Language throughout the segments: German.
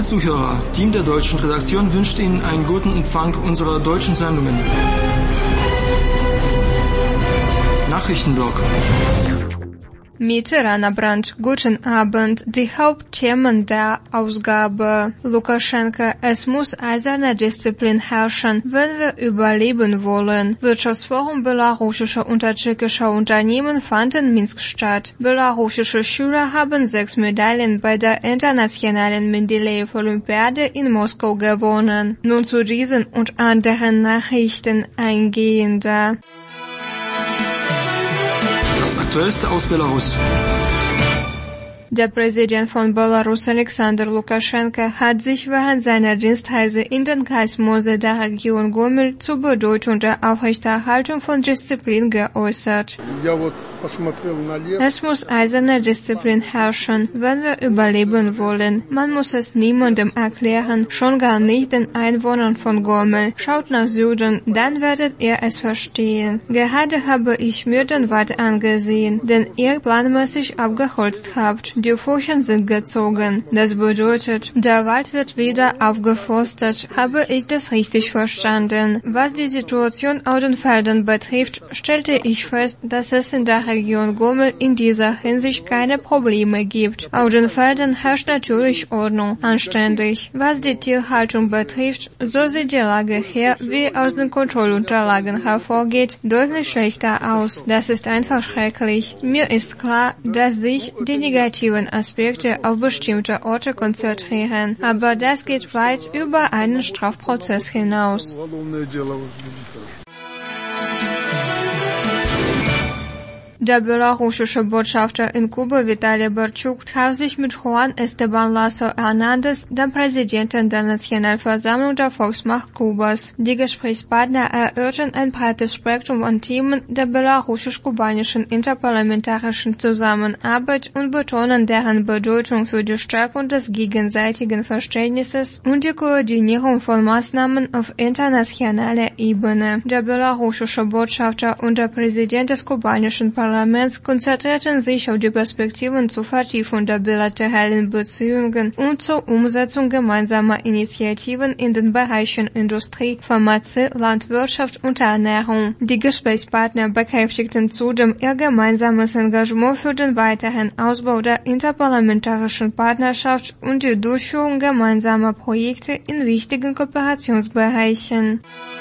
Zuhörer, Team der deutschen Redaktion wünscht Ihnen einen guten Empfang unserer deutschen Sendungen. Nachrichtenblock. Mitterrand Brand, guten Abend. Die Hauptthemen der Ausgabe. Lukaschenka, es muss eiserne Disziplin herrschen, wenn wir überleben wollen. Wirtschaftsforum belarussischer und tschechischer Unternehmen fand in Minsk statt. Belarussische Schüler haben 6 Medaillen bei der internationalen Mendeleev-Olympiade in Moskau gewonnen. Nun zu diesen und anderen Nachrichten eingehender. Das Aktuellste aus Belarus. Der Präsident von Belarus, Alexander Lukaschenka, hat sich während seiner Dienstreise in den Kreis Mosel der Region Gomel zur Bedeutung der Aufrechterhaltung von Disziplin geäußert. Es muss eiserne Disziplin herrschen, wenn wir überleben wollen. Man muss es niemandem erklären, schon gar nicht den Einwohnern von Gomel. Schaut nach Süden, dann werdet ihr es verstehen. Gerade habe ich mir den Wald angesehen, den ihr planmäßig abgeholzt habt. Die Furchen sind gezogen. Das bedeutet, der Wald wird wieder aufgeforstet. Habe ich das richtig verstanden? Was die Situation auf den Feldern betrifft, stellte ich fest, dass es in der Region Gomel in dieser Hinsicht keine Probleme gibt. Auf den Feldern herrscht natürlich Ordnung, anständig. Was die Tierhaltung betrifft, so sieht die Lage hier, wie aus den Kontrollunterlagen hervorgeht, deutlich schlechter aus. Das ist einfach schrecklich. Mir ist klar, dass sich die negativen Aspekte auf bestimmte Orte konzentrieren, aber das geht weit über einen Strafprozess hinaus. Der belarussische Botschafter in Kuba, Vitali Bartschuk, traf sich mit Juan Esteban Lasso Hernández, dem Präsidenten der Nationalversammlung der Volksmacht Kubas. Die Gesprächspartner erörterten ein breites Spektrum an Themen der belarussisch-kubanischen interparlamentarischen Zusammenarbeit und betonen deren Bedeutung für die Stärkung des gegenseitigen Verständnisses und die Koordinierung von Maßnahmen auf internationaler Ebene. Der belarussische Botschafter und der Präsident des kubanischen Parlaments konzentrierten sich auf die Perspektiven zur Vertiefung der bilateralen Beziehungen und zur Umsetzung gemeinsamer Initiativen in den Bereichen Industrie, Pharmazie, Landwirtschaft und Ernährung. Die Gesprächspartner bekräftigten zudem ihr gemeinsames Engagement für den weiteren Ausbau der interparlamentarischen Partnerschaft und die Durchführung gemeinsamer Projekte in wichtigen Kooperationsbereichen.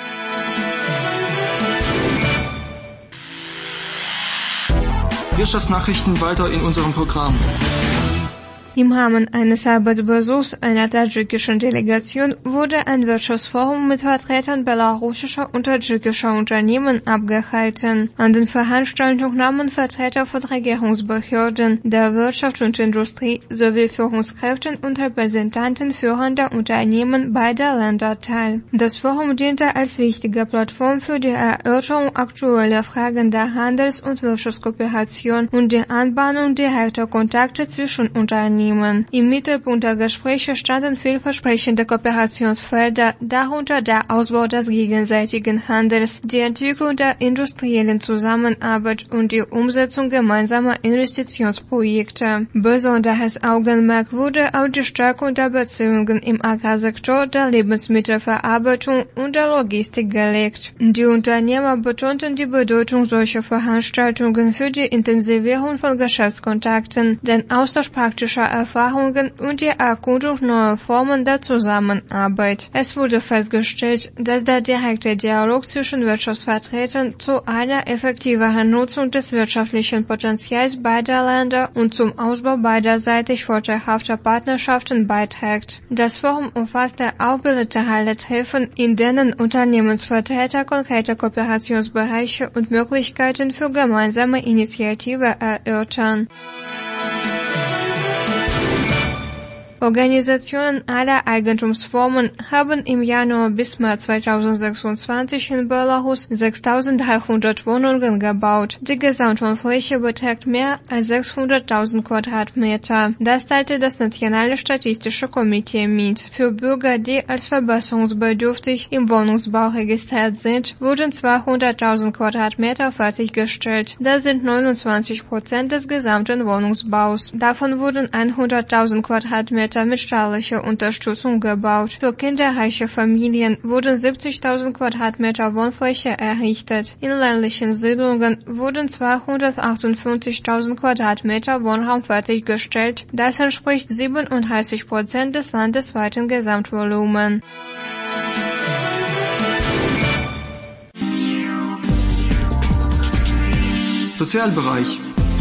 Wirtschaftsnachrichten weiter in unserem Programm. Im Rahmen eines Arbeitsbesuchs einer tadschikischen Delegation wurde ein Wirtschaftsforum mit Vertretern belarussischer und tadschikischer Unternehmen abgehalten. An den Veranstaltungen nahmen Vertreter von Regierungsbehörden, der Wirtschaft und Industrie sowie Führungskräften und Repräsentanten führender Unternehmen beider Länder teil. Das Forum diente als wichtige Plattform für die Erörterung aktueller Fragen der Handels- und Wirtschaftskooperation und die Anbahnung direkter Kontakte zwischen Unternehmen. Im Mittelpunkt der Gespräche standen vielversprechende Kooperationsfelder, darunter der Ausbau des gegenseitigen Handels, die Entwicklung der industriellen Zusammenarbeit und die Umsetzung gemeinsamer Investitionsprojekte. Besonderes Augenmerk wurde auf die Stärkung der Beziehungen im Agrarsektor, der Lebensmittelverarbeitung und der Logistik gelegt. Die Unternehmer betonten die Bedeutung solcher Veranstaltungen für die Intensivierung von Geschäftskontakten, den Austausch praktischer Erfahrungen und die Erkundung neuer Formen der Zusammenarbeit. Es wurde festgestellt, dass der direkte Dialog zwischen Wirtschaftsvertretern zu einer effektiveren Nutzung des wirtschaftlichen Potenzials beider Länder und zum Ausbau beiderseitig vorteilhafter Partnerschaften beiträgt. Das Forum umfasste auch bilaterale Treffen, in denen Unternehmensvertreter konkrete Kooperationsbereiche und Möglichkeiten für gemeinsame Initiative erörtern. Organisationen aller Eigentumsformen haben im Januar bis März 2026 in Belarus 6.300 Wohnungen gebaut. Die Gesamtwohnfläche beträgt mehr als 600.000 Quadratmeter. Das teilte das Nationale Statistische Komitee mit. Für Bürger, die als verbesserungsbedürftig im Wohnungsbau registriert sind, wurden 200.000 Quadratmeter fertiggestellt. Das sind 29% des gesamten Wohnungsbaus. Davon wurden 100.000 Quadratmeter Kilometer mit staatlicher Unterstützung gebaut. Für kinderreiche Familien wurden 70.000 Quadratmeter Wohnfläche errichtet. In ländlichen Siedlungen wurden 258.000 Quadratmeter Wohnraum fertiggestellt. Das entspricht 37% des landesweiten Gesamtvolumens. Sozialbereich.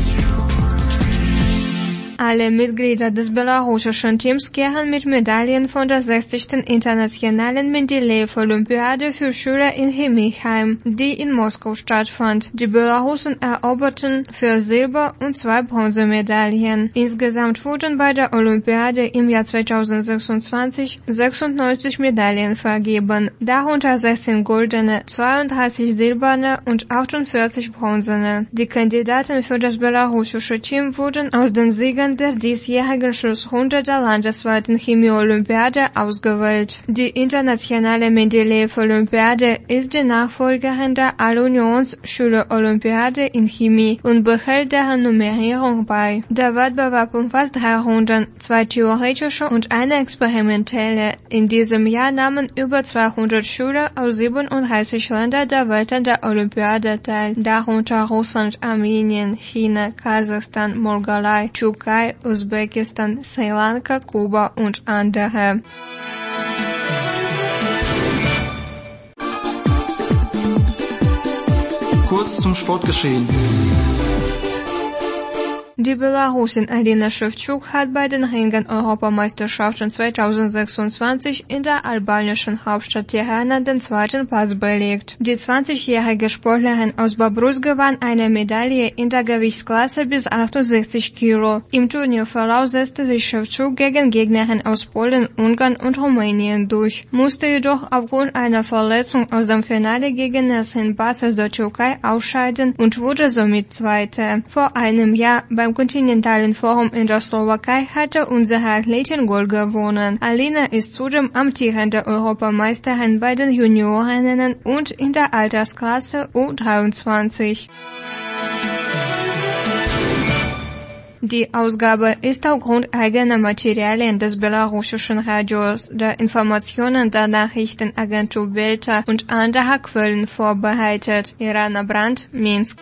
Alle Mitglieder des belarussischen Teams kehren mit Medaillen von der 60. Internationalen Mendeleev-Olympiade für Schüler in Chemie heim, die in Moskau stattfand. Die Belarussen eroberten 4 Silber- und 2 Bronzemedaillen. Insgesamt wurden bei der Olympiade im Jahr 2026 96 Medaillen vergeben, darunter 16 goldene, 32 silberne und 48 bronzene. Die Kandidaten für das belarussische Team wurden aus den Siegern der diesjährigen Schlussrunde der landesweiten Chemie-Olympiade ausgewählt. Die internationale Mendeleev-Olympiade ist die Nachfolgerin der All-Unions-Schüler-Olympiade in Chemie und behält deren Nummerierung bei. Der Wettbewerb umfasst 3 Runden, 2 theoretische und eine experimentelle. In diesem Jahr nahmen über 200 Schüler aus 37 Ländern der Welt an der Olympiade teil, darunter Russland, Armenien, China, Kasachstan, Mongolei, Türkei, Usbekistan, Sri Lanka, Kuba und andere. Kurz zum Sportgeschehen. Die Belarusin Alina Schewtschuk hat bei den Ringen-Europameisterschaften 2026 in der albanischen Hauptstadt Tirana den 2. Platz belegt. Die 20-jährige Sportlerin aus Babruz gewann eine Medaille in der Gewichtsklasse bis 68 Kilo. Im Turnierverlauf setzte sich Schewtschuk gegen Gegnerinnen aus Polen, Ungarn und Rumänien durch, musste jedoch aufgrund einer Verletzung aus dem Finale gegen Nesrin Bas aus der Türkei ausscheiden und wurde somit Zweite. Vor einem Jahr beim Kontinentalen Forum in der Slowakei hatte unsere Athletin Gold gewonnen. Alina ist zudem amtierende Europameisterin bei den Juniorinnen und in der Altersklasse U23. Die Ausgabe ist aufgrund eigener Materialien des belarussischen Radios, der Informationen der Nachrichtenagentur Belta und anderer Quellen vorbereitet. Irana Brandt, Minsk.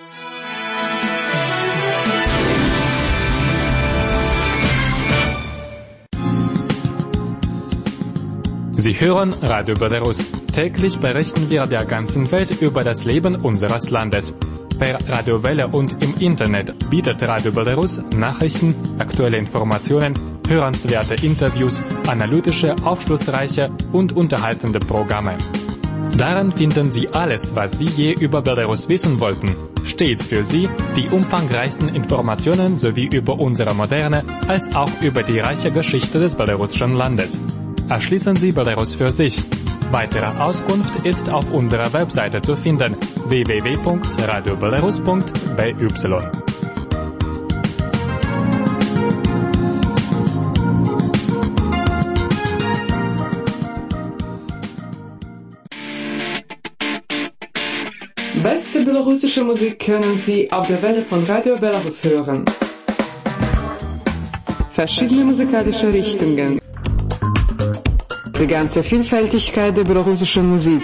Sie hören Radio Belarus. Täglich berichten wir der ganzen Welt über das Leben unseres Landes. Per Radiowelle und im Internet bietet Radio Belarus Nachrichten, aktuelle Informationen, hörenswerte Interviews, analytische, aufschlussreiche und unterhaltende Programme. Darin finden Sie alles, was Sie je über Belarus wissen wollten. Stets für Sie die umfangreichsten Informationen sowie über unsere moderne als auch über die reiche Geschichte des belarussischen Landes. Erschließen Sie Belarus für sich. Weitere Auskunft ist auf unserer Webseite zu finden: www.radiobelarus.by. Beste belarussische Musik können Sie auf der Welle von Radio Belarus hören. Verschiedene musikalische Richtungen. Die ganze Vielfältigkeit der belarussischen Musik.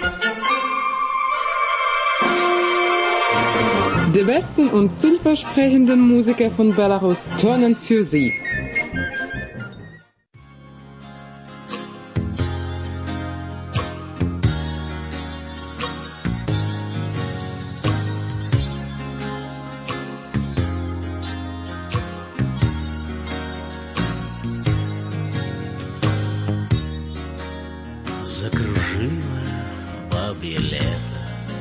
Die besten und vielversprechenden Musiker von Belarus turnen für Sie. Закружило бабье лето,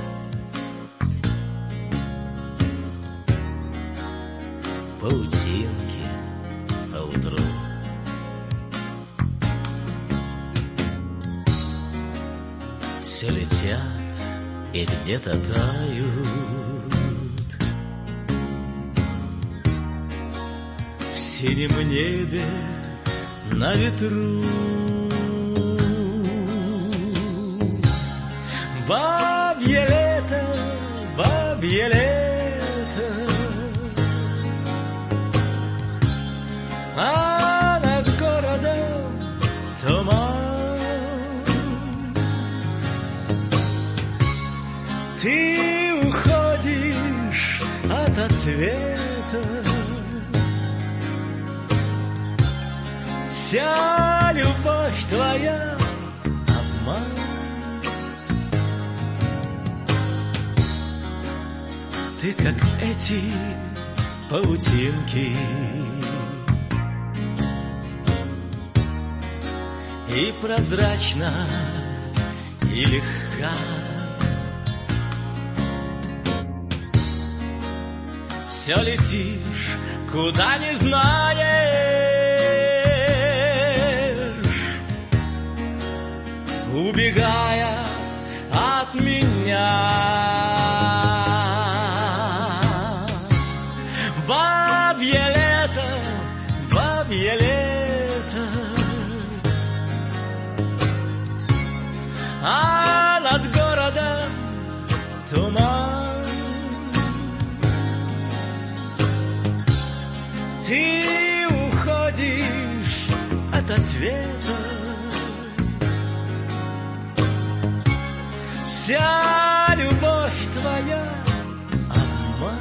паутинки поутру. Все летят и где-то тают. В синем небе на ветру. Бабье лето, бабье лето, а над городом ответа. Вся любовь твоя обман. Ты как эти паутинки, и прозрачна, и легка. Все летишь, куда не знаешь, убегая от меня. Бабье лето, бабье лето, а над городом туман. Ты уходишь от ответа. Вся любовь твоя обман.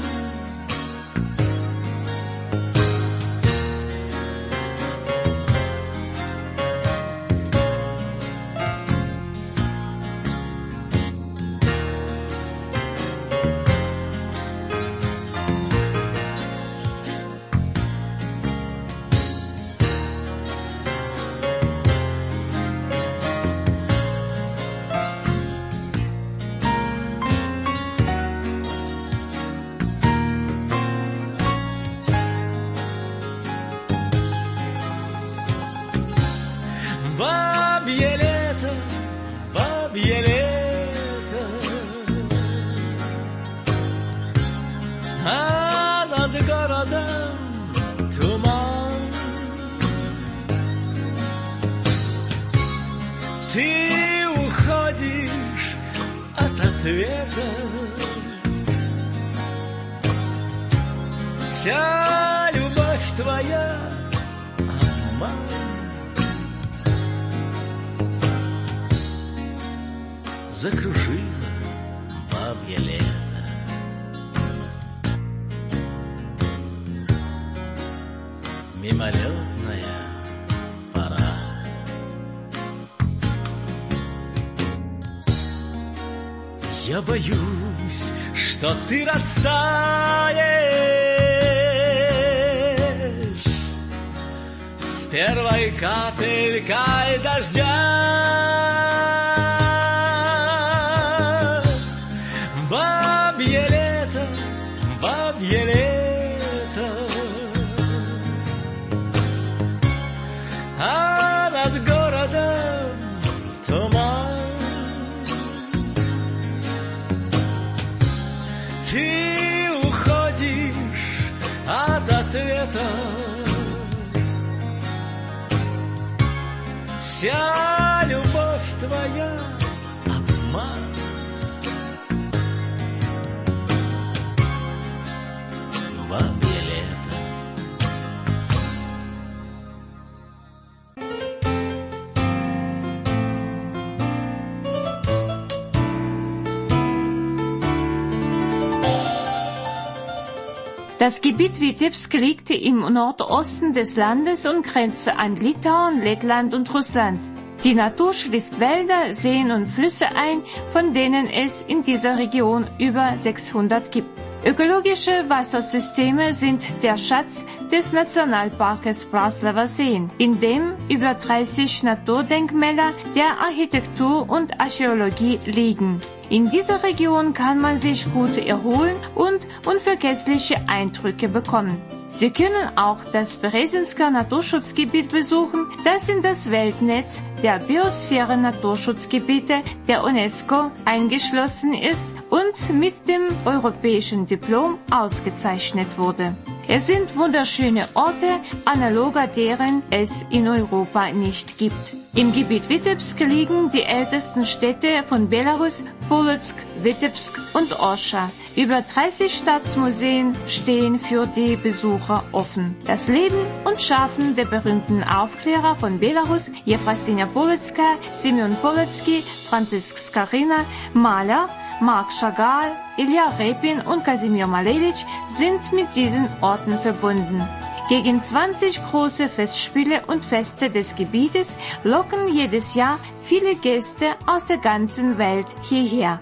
Бабье лето, бабье лето, а над городом туман. Ты уходишь от ответа. Вся любовь твоя обман. Закружило бабье лето. Мимолетная пора. Я боюсь, что ты растаешь с первой капелькой дождя. Бабье лето, бабье лето, а над городом туман. Ты уходишь от ответа. Вся любовь твоя обман. Бабье лето. Das Gebiet Witebsk liegt im Nordosten des Landes und grenzt an Litauen, Lettland und Russland. Die Natur schließt Wälder, Seen und Flüsse ein, von denen es in dieser Region über 600 gibt. Ökologische Wassersysteme sind der Schatz des Nationalparkes Praslava Seen, in dem über 30 Naturdenkmäler der Architektur und Archäologie liegen. In dieser Region kann man sich gut erholen und unvergessliche Eindrücke bekommen. Sie können auch das Berezinsker Naturschutzgebiet besuchen, das in das Weltnetz der Biosphären-Naturschutzgebiete der UNESCO eingeschlossen ist und mit dem europäischen Diplom ausgezeichnet wurde. Es sind wunderschöne Orte, analoger deren es in Europa nicht gibt. Im Gebiet Witebsk liegen die ältesten Städte von Belarus, Polotsk, Witebsk und Orscha. Über 30 Staatsmuseen stehen für die Besucher offen. Das Leben und Schaffen der berühmten Aufklärer von Belarus, Jefrosinia Polotskaya, Simeon Polotski, Franzisk Skarina, Maler, Marc Chagall, Ilya Repin und Kasimir Malevich sind mit diesen Orten verbunden. Gegen 20 große Festspiele und Feste des Gebietes locken jedes Jahr viele Gäste aus der ganzen Welt hierher.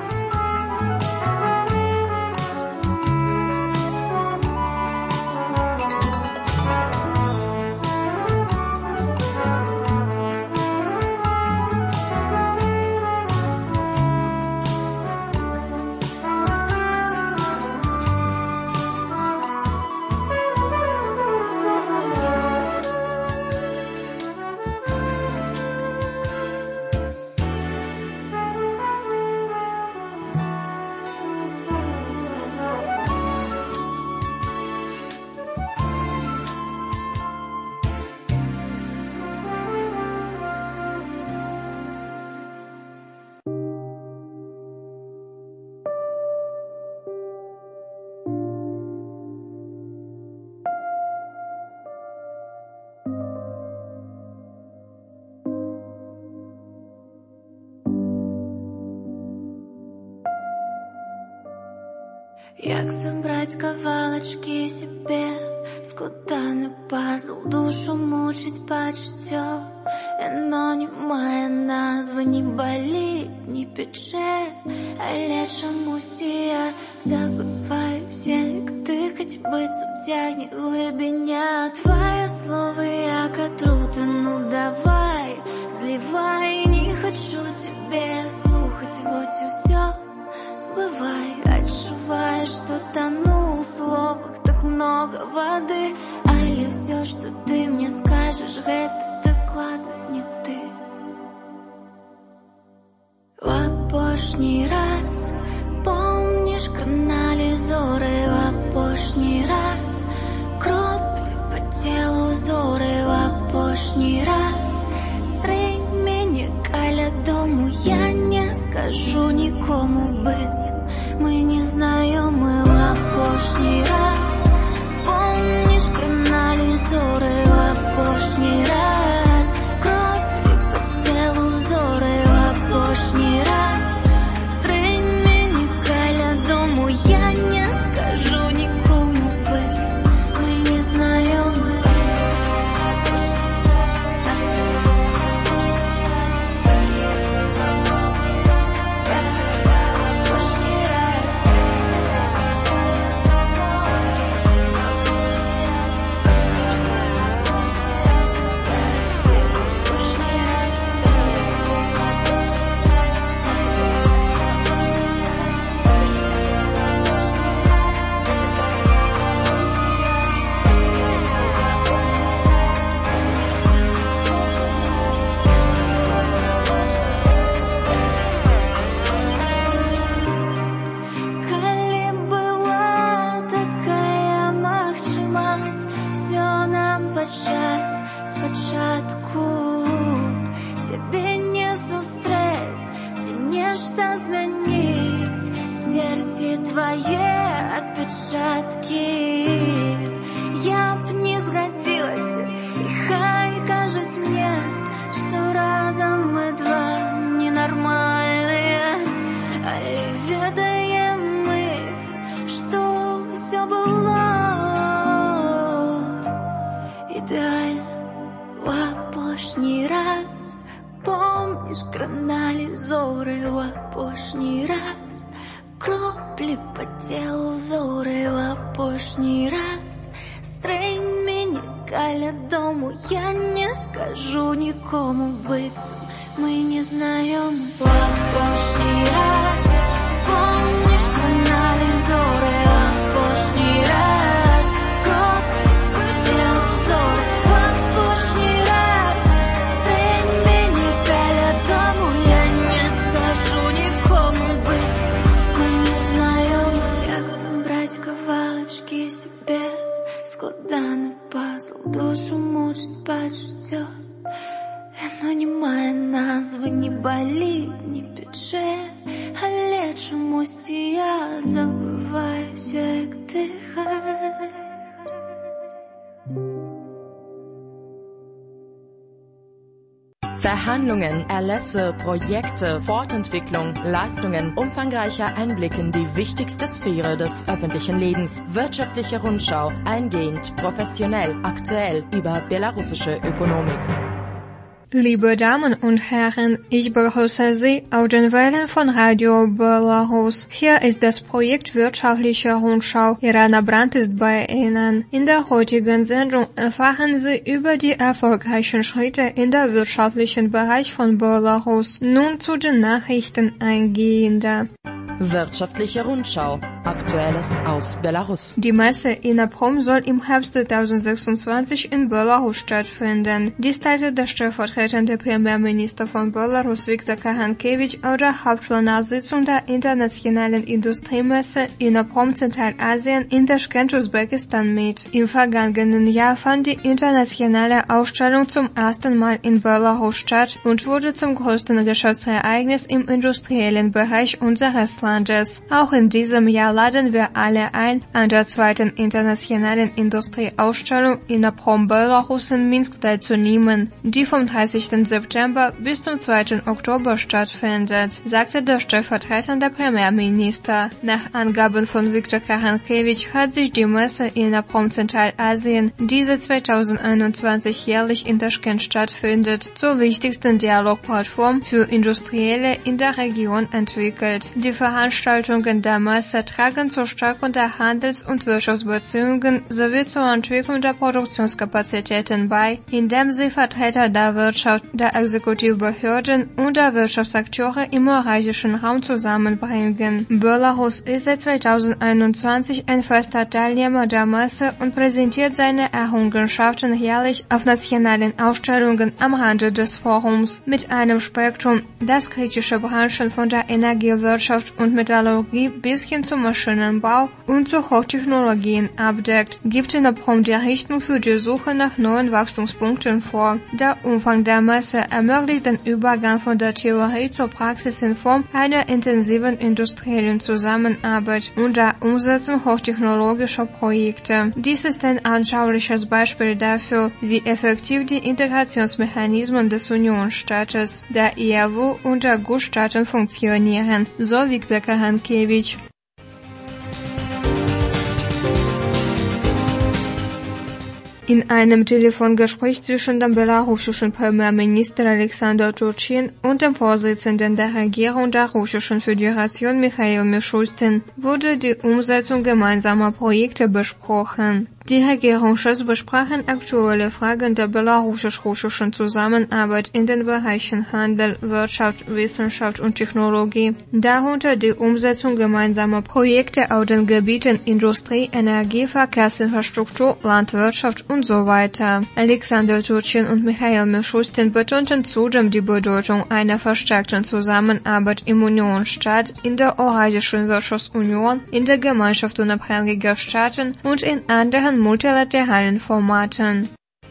Як собрать кавалочки себе, складаний пазл, душу мучить почуття. Оно не має назви, не болить, не пече, але чомусь я забываюсь, як дихать, биться в тягне глибиня. Твоє слово як отрута, ну давай, сливай, не хочу тебе слухать, вось и всё. Бывай, отчуваю, что тону в словах, так много воды, але все, что ты мне скажешь, это докладно не ты. В апошний раз, помнишь канализоры, в апошний раз, кропли по телу зоры, в апошний раз, стринь меня каля дому, я не скажу никому быть, мы не знаем, мы в апошний раз, помнишь канализоры, в апошний раз, кропли по телу зоры, в апошний раз, стринь меня каля дому, я не скажу никому быть, мы не знаем, мы я б не згодилась, і хай кажуть мне, что разом мы два ненормальные, але ведаем мы, что все было идеально. В апошний раз, помнишь канализоры, в апошний раз, кропли по телу зоры, в апошний раз, стринь меня каля дому, я не скажу никому быть, мы не знаем, в апошний раз, помнишь канализоры, в апошний раз, кропли по телу зоры, в апошний раз, стринь меня каля дому, я не скажу никому быть, мы не знаем, як собрать кавалочки себе, складаний пазл, душу мучить почуття. Оно не має назви, не болить, не пече, але чомусь я забуваюся, як дихать. Verhandlungen, Erlässe, Projekte, Fortentwicklung, Leistungen, umfangreicher Einblick in die wichtigste Sphäre des öffentlichen Lebens. Wirtschaftliche Rundschau, eingehend, professionell, aktuell über belarussische Ökonomik. Liebe Damen und Herren, ich begrüße Sie auf den Wellen von Radio Belarus. Hier ist das Projekt Wirtschaftliche Rundschau. Irana Brandt ist bei Ihnen. In der heutigen Sendung erfahren Sie über die erfolgreichen Schritte in der wirtschaftlichen Bereich von Belarus. Nun zu den Nachrichten eingehender. Wirtschaftliche Rundschau. Aktuelles aus Belarus. Die Messe INAPROM soll im Herbst 2026 in Belarus stattfinden. Dies teilte der stellvertretende Premierminister von Belarus Viktor Kahankewitsch auf der Hauptplenarsitzung der internationalen Industriemesse INAPROM Zentralasien in Taschkent, Usbekistan mit. Im vergangenen Jahr fand die internationale Ausstellung zum ersten Mal in Belarus statt und wurde zum größten Geschäftsereignis im industriellen Bereich unseres Landes. Auch in diesem Jahr laden wir alle ein, an der zweiten internationalen Industrieausstellung INAPROM Belarus in Minsk teilzunehmen, die vom 30. September bis zum 2. Oktober stattfindet, sagte der stellvertretende Premierminister. Nach Angaben von Viktor Kahankewitsch hat sich die Messe INAPROM Zentralasien, diese 2021 jährlich in Taschkent stattfindet, zur wichtigsten Dialogplattform für Industrielle in der Region entwickelt. Die Veranstaltungen der Messe tragen zur Stärkung der Handels- und Wirtschaftsbeziehungen sowie zur Entwicklung der Produktionskapazitäten bei, indem sie Vertreter der Wirtschaft, der Exekutivbehörden und der Wirtschaftsakteure im eurasischen Raum zusammenbringen. Belarus ist seit 2021 ein fester Teilnehmer der Messe und präsentiert seine Errungenschaften jährlich auf nationalen Ausstellungen am Rande des Forums mit einem Spektrum, das kritische Branchen von der Energiewirtschaft und Metallurgie bis hin zum Maschinenbau und zu Hochtechnologien abdeckt, gibt INAPROM die Richtung für die Suche nach neuen Wachstumspunkten vor. Der Umfang der Messe ermöglicht den Übergang von der Theorie zur Praxis in Form einer intensiven industriellen Zusammenarbeit und der Umsetzung hochtechnologischer Projekte. Dies ist ein anschauliches Beispiel dafür, wie effektiv die Integrationsmechanismen des Unionsstaates, der EAW und der GUS-Staaten funktionieren, so Viktor Kahankewitsch. In einem Telefongespräch zwischen dem belarussischen Premierminister Alexander Turchin und dem Vorsitzenden der Regierung der Russischen Föderation Michail Mishustin wurde die Umsetzung gemeinsamer Projekte besprochen. Die Regierungschefs besprachen aktuelle Fragen der belarussisch-russischen Zusammenarbeit in den Bereichen Handel, Wirtschaft, Wissenschaft und Technologie, darunter die Umsetzung gemeinsamer Projekte auf den Gebieten Industrie, Energie, Verkehrsinfrastruktur, Landwirtschaft und so weiter. Alexander Turchin und Michail Mishustin betonten zudem die Bedeutung einer verstärkten Zusammenarbeit im Unionsstaat, in der Eurasischen Wirtschaftsunion, in der Gemeinschaft unabhängiger Staaten und in anderen multilateralen Formaten.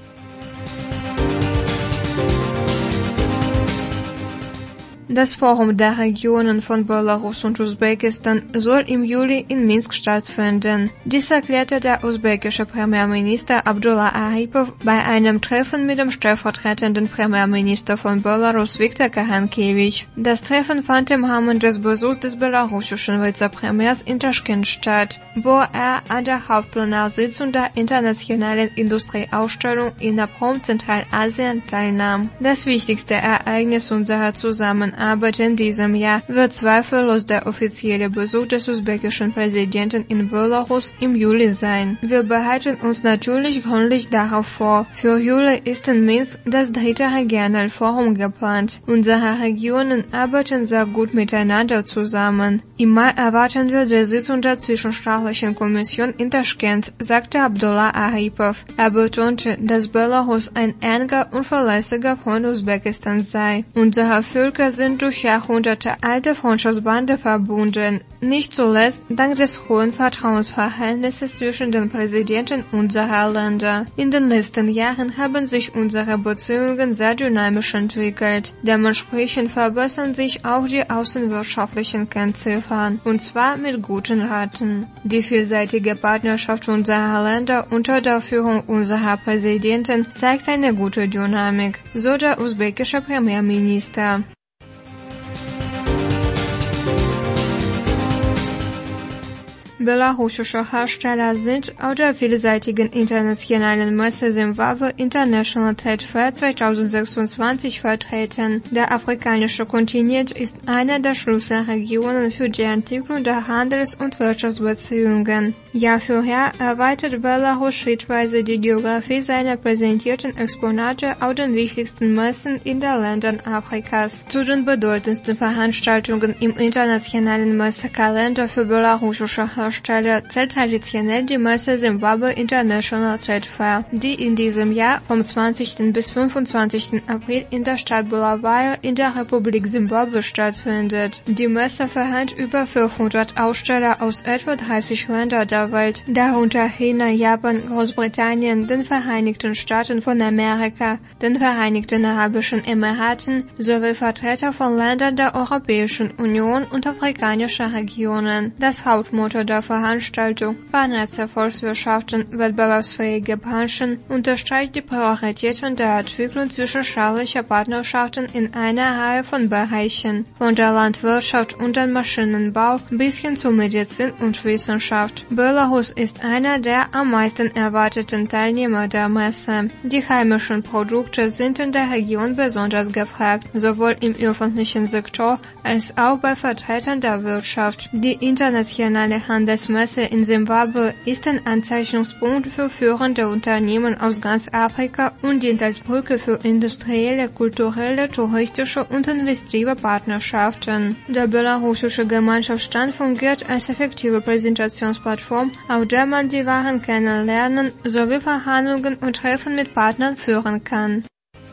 Das Forum der Regionen von Belarus und Usbekistan soll im Juli in Minsk stattfinden. Dies erklärte der usbekische Premierminister Abdullah Aripov bei einem Treffen mit dem stellvertretenden Premierminister von Belarus Viktor Kahankewitsch. Das Treffen fand im Rahmen des Besuchs des belarussischen Vizepremiers in Taschkent statt, wo er an der Hauptplenarsitzung der internationalen Industrieausstellung INAPROM Zentralasien teilnahm. Das wichtigste Ereignis unserer Zusammenarbeit in diesem Jahr wird zweifellos der offizielle Besuch des usbekischen Präsidenten in Belarus im Juli sein. Wir bereiten uns natürlich gründlich darauf vor. Für Juli ist in Minsk das 3. Regionalforum geplant. Unsere Regionen arbeiten sehr gut miteinander zusammen. Im Mai erwarten wir die Sitzung der Zwischenstaatlichen Kommission in Taschkent, sagte Abdullah Aripov. Er betonte, dass Belarus ein enger und verlässlicher Freund Usbekistans sei. Unsere Völker sind durch Jahrhunderte alte Freundschaftsbande verbunden, nicht zuletzt dank des hohen Vertrauensverhältnisses zwischen den Präsidenten unserer Länder. In den letzten Jahren haben sich unsere Beziehungen sehr dynamisch entwickelt. Dementsprechend verbessern sich auch die außenwirtschaftlichen Kennziffern. fortzufahren, und zwar mit guten Raten. Die vielseitige Partnerschaft unserer Länder unter der Führung unserer Präsidenten zeigt eine gute Dynamik, so der usbekische Premierminister. Belarussische Hersteller sind auf der vielseitigen internationalen Messe Zimbabwe International Trade Fair 2026 vertreten. Der afrikanische Kontinent ist eine der Schlüsselregionen für die Entwicklung der Handels- und Wirtschaftsbeziehungen. Jahr für Jahr erweitert Belarus schrittweise die Geografie seiner präsentierten Exponate auf den wichtigsten Messen in den Ländern Afrikas. Zu den bedeutendsten Veranstaltungen im internationalen Messekalender für belarussische Hersteller zählt traditionell die Messe Zimbabwe International Trade Fair, die in diesem Jahr vom 20. bis 25. April in der Stadt Bulawayo in der Republik Zimbabwe stattfindet. Die Messe vereint über 500 Aussteller aus etwa 30 Ländern der Welt, darunter China, Japan, Großbritannien, den Vereinigten Staaten von Amerika, den Vereinigten Arabischen Emiraten sowie Vertreter von Ländern der Europäischen Union und afrikanischer Regionen. Das Hauptmotto der Veranstaltung, vernetzte Volkswirtschaften, wettbewerbsfähige Branchen, unterstreicht die Prioritäten der Entwicklung zwischenstaatlicher Partnerschaften in einer Reihe von Bereichen, von der Landwirtschaft und dem Maschinenbau bis hin zur Medizin und Wissenschaft. Belarus ist einer der am meisten erwarteten Teilnehmer der Messe. Die heimischen Produkte sind in der Region besonders gefragt, sowohl im öffentlichen Sektor als auch bei Vertretern der Wirtschaft. Die internationale Handelsmesse in Zimbabwe ist ein Anzeichnungspunkt für führende Unternehmen aus ganz Afrika und dient als Brücke für industrielle, kulturelle, touristische und investive Partnerschaften. Der belarussische Gemeinschaftsstand fungiert als effektive Präsentationsplattform, auf der man die Waren kennenlernen sowie Verhandlungen und Treffen mit Partnern führen kann.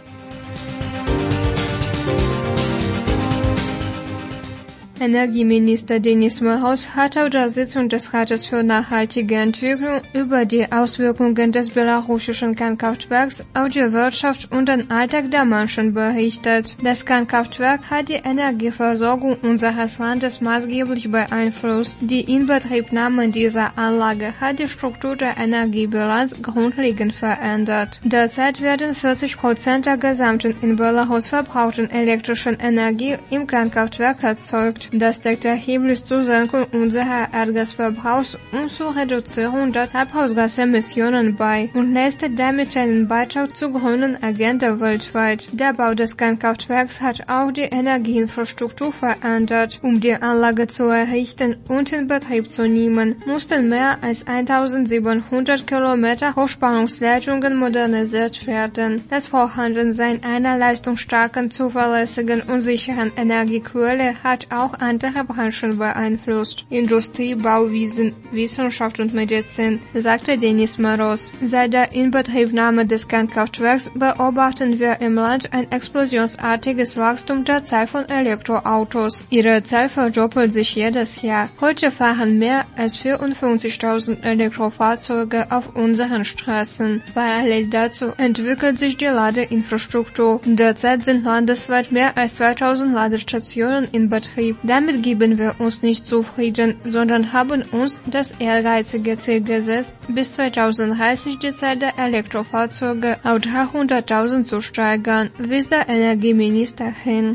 Energieminister Denis Moroz hat auf der Sitzung des Rates für nachhaltige Entwicklung über die Auswirkungen des belarussischen Kernkraftwerks auf die Wirtschaft und den Alltag der Menschen berichtet. Das Kernkraftwerk hat die Energieversorgung unseres Landes maßgeblich beeinflusst. Die Inbetriebnahme dieser Anlage hat die Struktur der Energiebilanz grundlegend verändert. Derzeit werden 40% der gesamten in Belarus verbrauchten elektrischen Energie im Kernkraftwerk erzeugt. Das trägt erheblich zur Senkung unserer Erdgasverbrauchs und zur Reduzierung der Treibhausgasemissionen bei und leistet damit einen Beitrag zur grünen Agenda weltweit. Der Bau des Kernkraftwerks hat auch die Energieinfrastruktur verändert. Um die Anlage zu errichten und in Betrieb zu nehmen, mussten mehr als 1700 Kilometer Hochspannungsleitungen modernisiert werden. Das Vorhandensein einer leistungsstarken, zuverlässigen und sicheren Energiequelle hat auch andere Branchen beeinflusst. Industrie, Bauwesen, Wissenschaft und Medizin, sagte Denis Moroz. Seit der Inbetriebnahme des Kernkraftwerks beobachten wir im Land ein explosionsartiges Wachstum der Zahl von Elektroautos. Ihre Zahl verdoppelt sich jedes Jahr. Heute fahren mehr als 54.000 Elektrofahrzeuge auf unseren Straßen. Parallel dazu entwickelt sich die Ladeinfrastruktur. Derzeit sind landesweit mehr als 2000 Ladestationen in Betrieb. Damit geben wir uns nicht zufrieden, sondern haben uns das ehrgeizige Ziel gesetzt, bis 2030 die Zahl der Elektrofahrzeuge auf 300.000 zu steigern, wies der Energieminister hin.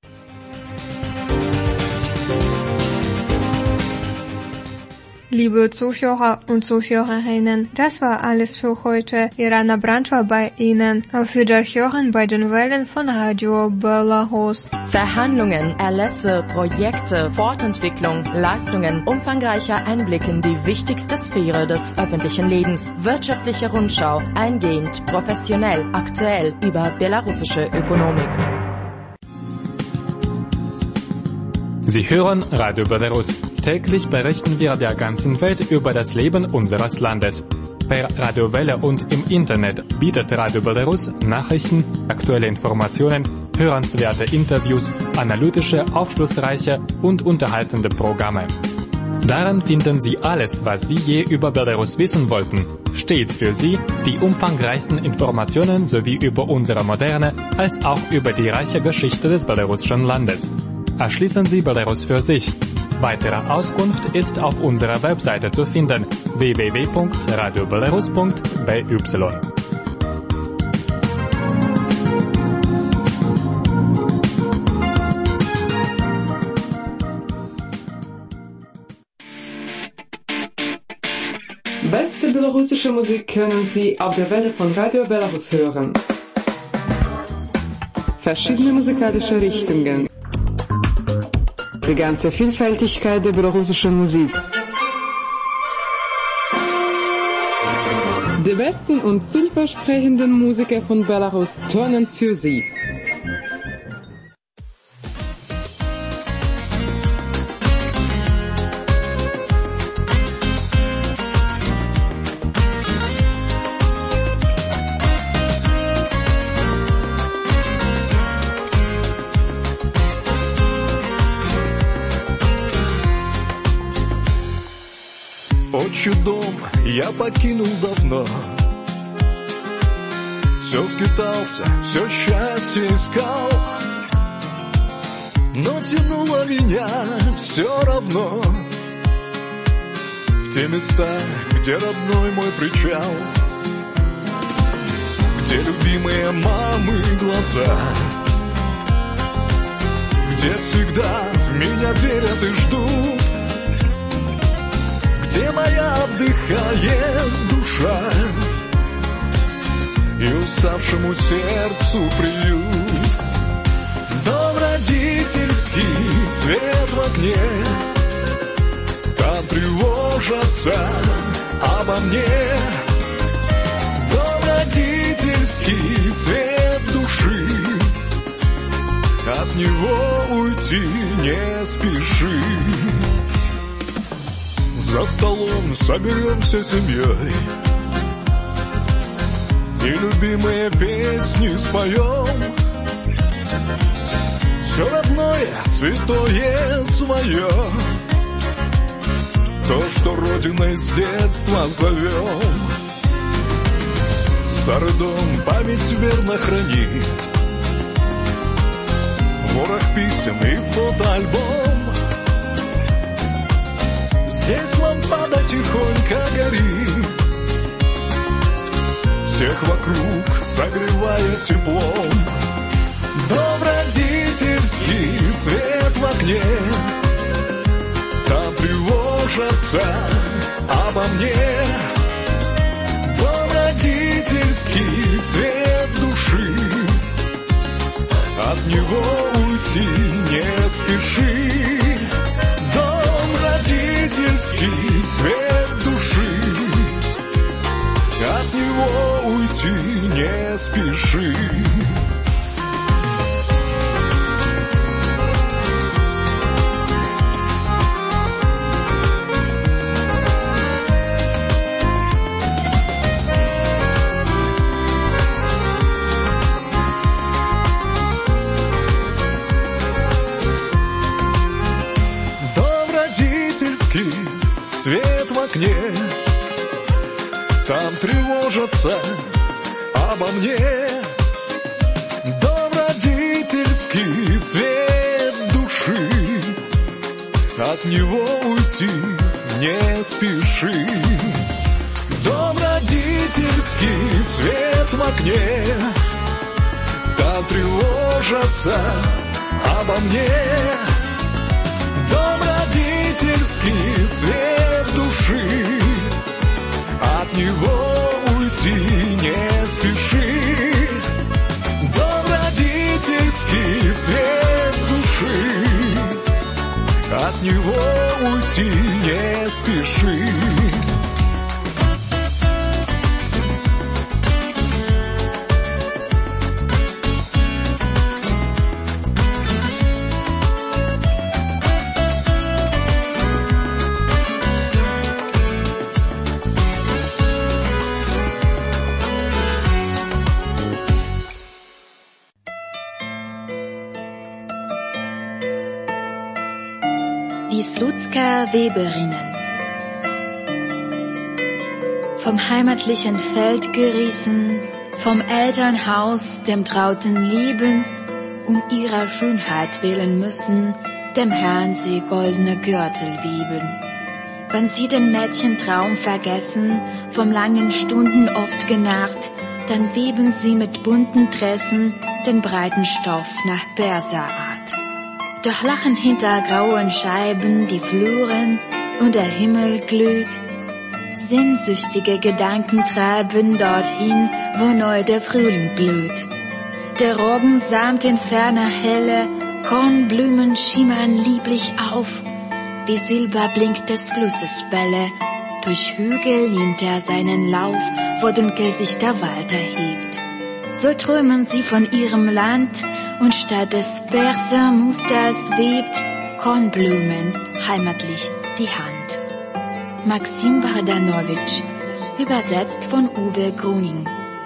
Liebe Zuhörer und Zuhörerinnen, das war alles für heute. Irana Brandt war bei Ihnen. Auf Wiederhören bei den Wellen von Radio Belarus. Verhandlungen, Erlässe, Projekte, Fortentwicklung, Leistungen, umfangreicher Einblick in die wichtigste Sphäre des öffentlichen Lebens. Wirtschaftliche Rundschau, eingehend, professionell, aktuell über belarussische Ökonomik. Sie hören Radio Belarus. Täglich berichten wir der ganzen Welt über das Leben unseres Landes. Per Radiowelle und im Internet bietet Radio Belarus Nachrichten, aktuelle Informationen, hörenswerte Interviews, analytische, aufschlussreiche und unterhaltende Programme. Darin finden Sie alles, was Sie je über Belarus wissen wollten. Stets für Sie die umfangreichsten Informationen sowie über unsere moderne als auch über die reiche Geschichte des belarussischen Landes. Erschließen Sie Belarus für sich. Weitere Auskunft ist auf unserer Webseite zu finden www.radiobelarus.by. Beste belarussische Musik können Sie auf der Welle von Radio Belarus hören. Verschiedene musikalische Richtungen. Die ganze Vielfältigkeit der belarussischen Musik. Die besten und vielversprechenden Musiker von Belarus turnen für Sie. Отчий дом я покинул давно. Все скитался, все счастье искал, но тянуло меня все равно в те места, где родной мой причал, где любимые мамы глаза, где всегда в меня верят и ждут, где моя отдыхает душа и уставшему сердцу приют. Дом родительский, свет в окне, там тревожатся обо мне. Дом родительский, свет души, от него уйти не спеши. За столом соберемся семьей и любимые песни споем. Все родное, святое свое, то, что Родиной с детства зовем. Старый дом память верно хранит, ворох писем и фотоальбом. Здесь лампада тихонько горит, всех вокруг согревая теплом. Дом родительский, свет в окне, там тревожатся обо мне. Дом родительский, свет души, от него уйти не спеши. Родительский свет души, от него уйти не спеши. Свет в окне, там тревожатся обо мне. Дом родительский, свет души, от него уйти не спеши. Дом родительский, свет в окне, там тревожатся обо мне. Дом родительский, свет души, от него уйти не спеши. Дом родительский, свет души, от него уйти не спеши. Die Slutzker Weberinnen. Vom heimatlichen Feld gerissen, vom Elternhaus, dem trauten Lieben, ihrer Schönheit willen müssen, dem Herrn sie goldene Gürtel wieben. Wenn sie den Mädchentraum vergessen, vom langen Stunden oft genarrt, dann weben sie mit bunten Tressen den breiten Stoff nach Perserart. Doch lachen hinter grauen Scheiben die Fluren und der Himmel glüht. Sehnsüchtige Gedanken treiben dorthin, wo neu der Frühling blüht. Der Roggen samt in ferner Helle, Kornblumen schimmern lieblich auf. Wie Silber blinkt des Flusses Bälle, durch Hügel nimmt er seinen Lauf, wo dunkel sich der Wald erhebt. So träumen sie von ihrem Land, und statt des Persermusters webt Kornblumen heimatlich die Hand. Maxim Bardanovic, übersetzt von Uwe Gruning.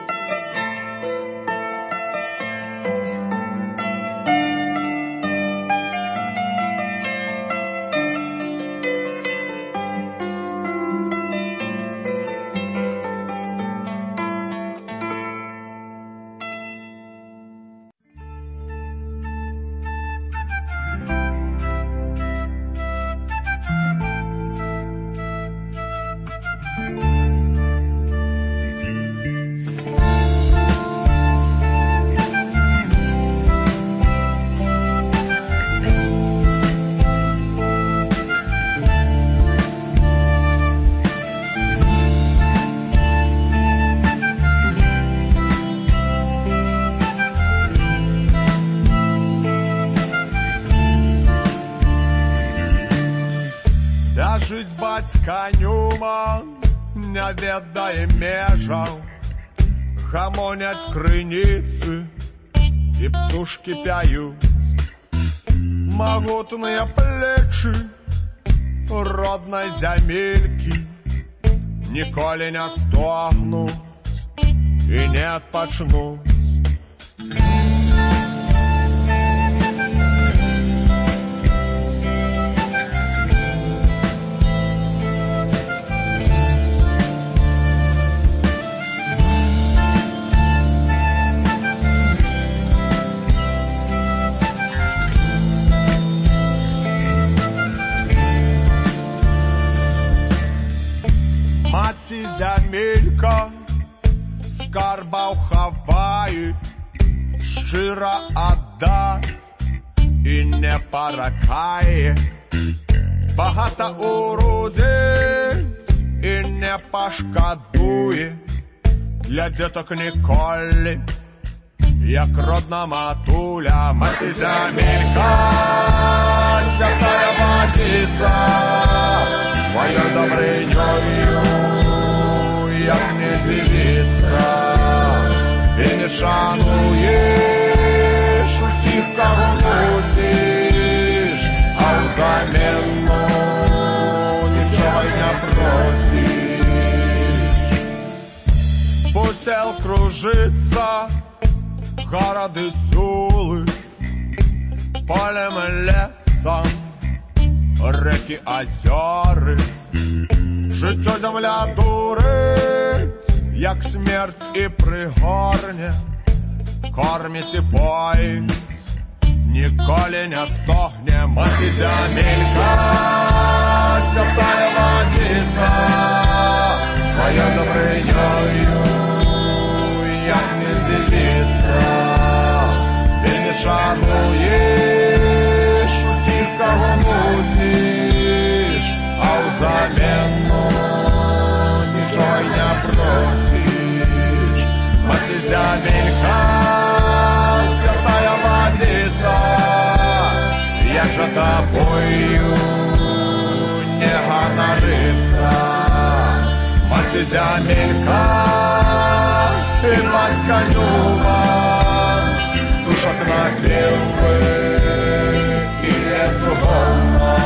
Батька Нюман не ведає межаў, гамоняць крыніцы і птушкі пяюць. Магутныя плечы роднай зямелькі ніколі не стогнуць і не адпачнуць. Зямелька скарбаў хавае, шчыра аддасць і не паракае. Багата уродзіць і не пашкадуе, для дзетак ніколі, як родна матуля. Маці зямелька, святая вадзіца, твоё добрынёю як не дзівіцца, ты не шануеш усіх, каго носіш, а ўзамену нічога не просіш. Пусел кружыцца гарады сёлы, полем лесам, рэкі азёры. Жыццё зямля дурыць, як смерць і прыгорне, корміць і поіць, ніколі не стогне. Маці зямелька, святая вадзіца, твоё добрынёю як не дзівіцца, ты не шануеш усіх, каго мусіш, а ўзамену нічога не просіш. Маці зямелька, святая вадзіца, як жа табою не ганарыцца. Маці зямелька і бацька Нюман, душак напеўвы і лесу гоман.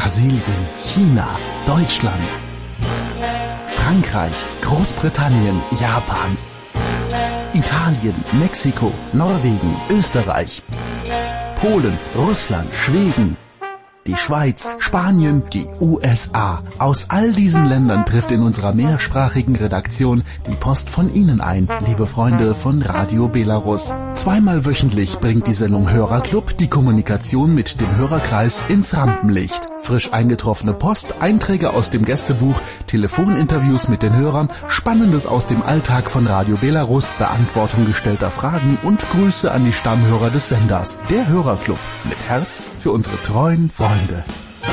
Brasilien, China, Deutschland, Frankreich, Großbritannien, Japan, Italien, Mexiko, Norwegen, Österreich, Polen, Russland, Schweden, die Schweiz, Spanien, die USA. Aus all diesen Ländern trifft in unserer mehrsprachigen Redaktion die Post von Ihnen ein, liebe Freunde von Radio Belarus. Zweimal wöchentlich bringt die Sendung Hörerclub die Kommunikation mit dem Hörerkreis ins Rampenlicht. Frisch eingetroffene Post, Einträge aus dem Gästebuch, Telefoninterviews mit den Hörern, Spannendes aus dem Alltag von Radio Belarus, Beantwortung gestellter Fragen und Grüße an die Stammhörer des Senders. Der Hörerclub mit Herz für unsere treuen Freunde.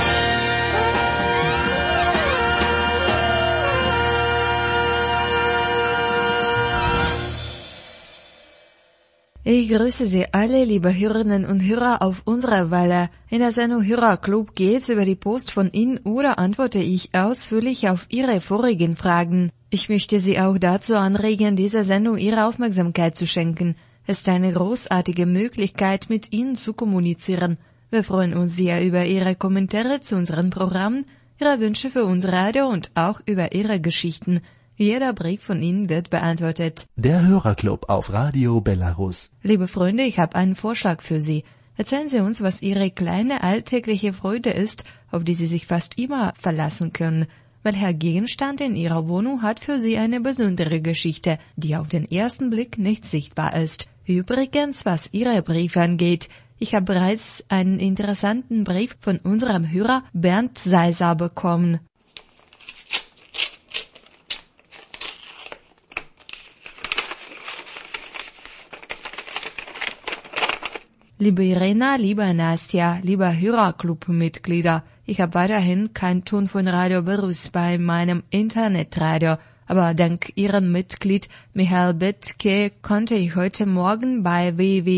Ich grüße Sie alle, liebe Hörerinnen und Hörer auf unserer Welle. In der Sendung Hörerclub geht's über die Post von Ihnen oder antworte ich ausführlich auf Ihre vorigen Fragen. Ich möchte Sie auch dazu anregen, dieser Sendung Ihre Aufmerksamkeit zu schenken. Es ist eine großartige Möglichkeit, mit Ihnen zu kommunizieren. Wir freuen uns sehr über Ihre Kommentare zu unseren Programmen, Ihre Wünsche für unser Radio und auch über Ihre Geschichten. Jeder Brief von Ihnen wird beantwortet. Der Hörerclub auf Radio Belarus. Liebe Freunde, ich habe einen Vorschlag für Sie. Erzählen Sie uns, was Ihre kleine alltägliche Freude ist, auf die Sie sich fast immer verlassen können. Welcher Gegenstand in Ihrer Wohnung hat für Sie eine besondere Geschichte, die auf den ersten Blick nicht sichtbar ist? Übrigens, was Ihre Briefe angeht, ich habe bereits einen interessanten Brief von unserem Hörer Bernd Seiser bekommen. Liebe Irena, lieber Nastja, lieber Hörerclub-Mitglieder, ich habe weiterhin keinen Ton von Radio Belarus bei meinem Internetradio, aber dank Ihrem Mitglied Michael Bettke konnte ich heute Morgen bei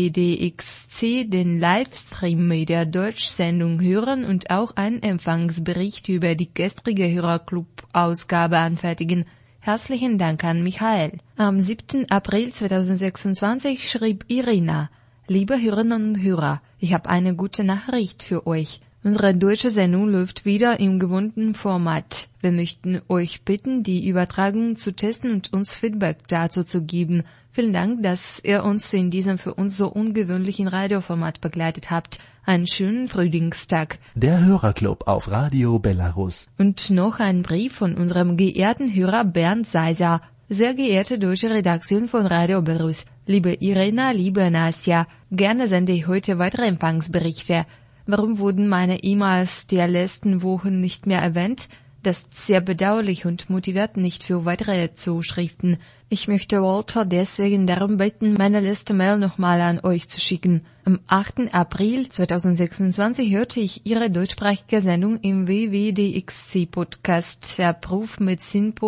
WWDXC den Livestream mit der Deutschsendung hören und auch einen Empfangsbericht über die gestrige Hörerclub-Ausgabe anfertigen. Herzlichen Dank an Michael. Am 7. April 2026 schrieb Irina: Liebe Hörerinnen und Hörer, ich habe eine gute Nachricht für euch. Unsere deutsche Sendung läuft wieder im gewohnten Format. Wir möchten euch bitten, die Übertragung zu testen und uns Feedback dazu zu geben. Vielen Dank, dass ihr uns in diesem für uns so ungewöhnlichen Radioformat begleitet habt. Einen schönen Frühlingstag. Der Hörerclub auf Radio Belarus. Und noch ein Brief von unserem geehrten Hörer Bernd Seiser. Sehr geehrte deutsche Redaktion von Radio Belarus, liebe Irena, liebe Nastja, gerne sende ich heute weitere Empfangsberichte. Warum wurden meine E-Mails der letzten Wochen nicht mehr erwähnt? Das ist sehr bedauerlich und motiviert nicht für weitere Zuschriften. Ich möchte Walter deswegen darum bitten, meine letzte Mail nochmal an euch zu schicken. Am 8. April 2026 hörte ich Ihre deutschsprachige Sendung im WWDXC-Podcast Abruf mit SINPO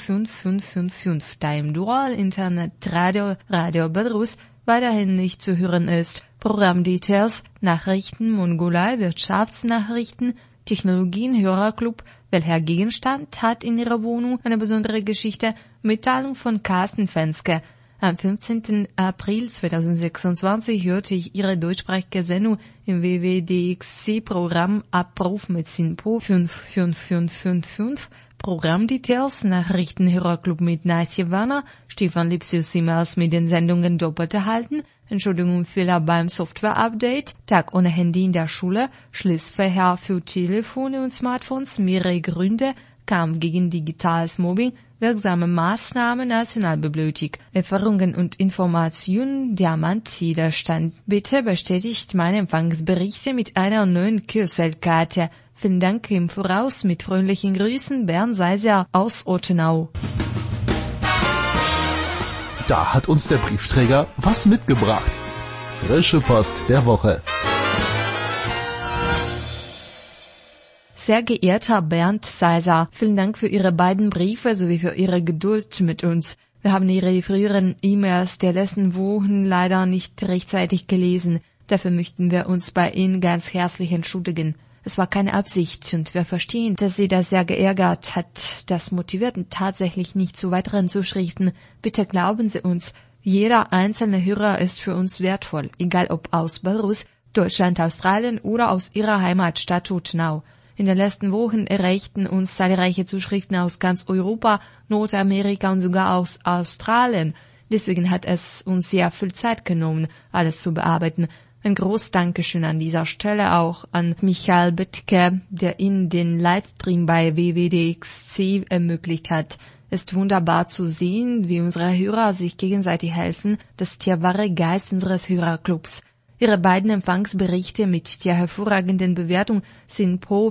55555, da im Dual-Internet-Radio Radio Belarus weiterhin nicht zu hören ist. Programmdetails, Nachrichten, Mongolei, Wirtschaftsnachrichten, Technologien, Hörerclub, welcher Gegenstand hat in Ihrer Wohnung eine besondere Geschichte? Mitteilung von Carsten Fenske. Am 15. April 2026 hörte ich Ihre deutschsprachige Sendung im WWDXC-Programm Abruf mit SINPO 55555. Programmdetails, Nachrichten, Hörerclub mit Nastja Werner, Stefan Lipsius E-Mails mit den Sendungen doppelt erhalten, Entschuldigung, Fehler beim Software-Update, Tag ohne Handy in der Schule, Schließfächer für Telefone und Smartphones, mehrere Gründe, Kampf gegen digitales Mobbing, wirksame Maßnahmen, Nationalbibliothek, Erfahrungen und Informationen, Diamant-Widerstand. Bitte bestätigt meine Empfangsberichte mit einer neuen QSL-Karte. Vielen Dank im Voraus, mit freundlichen Grüßen, Bernd Seiser aus Ottenau. Da hat uns der Briefträger was mitgebracht. Frische Post der Woche. Sehr geehrter Bernd Seiser, vielen Dank für Ihre beiden Briefe sowie für Ihre Geduld mit uns. Wir haben Ihre früheren E-Mails der letzten Wochen leider nicht rechtzeitig gelesen. Dafür möchten wir uns bei Ihnen ganz herzlich entschuldigen. Es war keine Absicht und wir verstehen, dass Sie das sehr geärgert hat. Das motiviert tatsächlich nicht zu weiteren Zuschriften. Bitte glauben Sie uns, jeder einzelne Hörer ist für uns wertvoll, egal ob aus Belarus, Deutschland, Australien oder aus Ihrer Heimatstadt Ottenau. In den letzten Wochen erreichten uns zahlreiche Zuschriften aus ganz Europa, Nordamerika und sogar aus Australien. Deswegen hat es uns sehr viel Zeit genommen, alles zu bearbeiten. Ein großes Dankeschön an dieser Stelle auch an Michael Bittke, der Ihnen den Livestream bei WWDXC ermöglicht hat. Es ist wunderbar zu sehen, wie unsere Hörer sich gegenseitig helfen. Das ist der wahre Geist unseres Hörerclubs. Ihre beiden Empfangsberichte mit der hervorragenden Bewertung SINPO